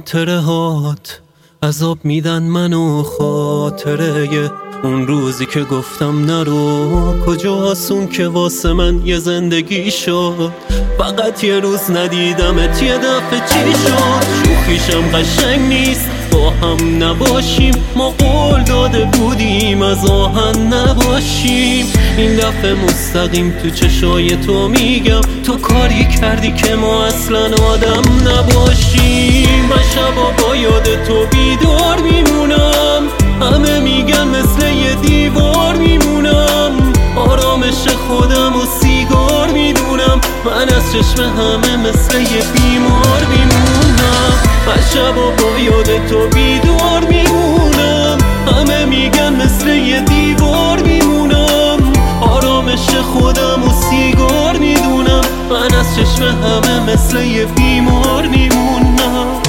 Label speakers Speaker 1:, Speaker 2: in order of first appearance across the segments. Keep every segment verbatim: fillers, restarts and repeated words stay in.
Speaker 1: خاطره هات عذاب میدن منو، خاطره اون روزی که گفتم نرو کجاست اون که واسه من یه زندگی شد. فقط یه روز ندیدمت یه دفعه چی شد؟ شوخیشم قشنگ نیست با هم نباشیم، ما قول داده بودیم از آهن نباشیم. این دفعه مستقیم تو چشای تو میگم تو کاری کردی که ما اصلا آدم نباشیم. من شبا با یاد تو بیدار میمونم، همه میگن مثل یه دیوار میمونم. آرامش خودم و سیگار میدونم، من از چشم همه مثل یه بیمار میمونم. من شبا با یاد تو بیدار میمونم، همه میگن مثل یه دیوار میمونم. آرامش خودم و سیگار میدونم، من از چشم همه مثل یه بیمار میمونم.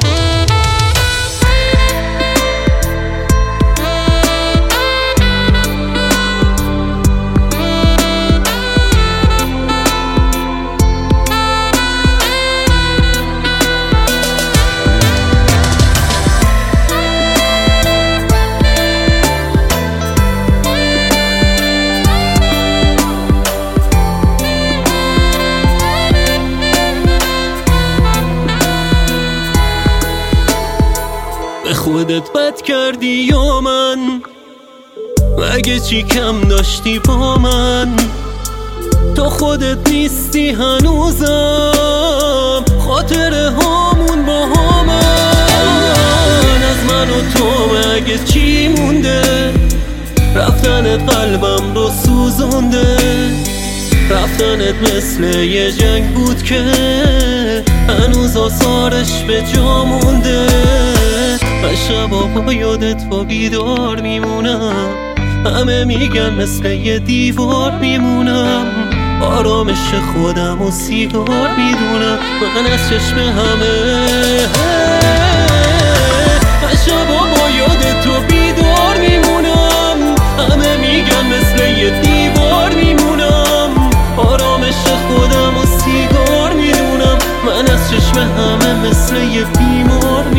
Speaker 1: به خودت بد کردی یا من؟ مگه چی کم داشتی با من؟ تو خودت نیستی هنوزم، خاطره هامون با همن. از من و تو مگه چی مونده؟ رفتنت قلبم رو سوزونده، رفتنت مثل یه جنگ بود که هنوز آثارش به جا مونده. و شبا با یادت با بیدار میمونم، همه میگن مثل یه دیوار میمونم. آرامش خودم و سیگار میدونم، من از چشم همه. و شبا با یادت تو بیدار میمونم، همه میگن مثل یه دیوار میمونم. آرامش خودم و سیگار میدونم، من از چشم همه مثل یه بیمار میمونم.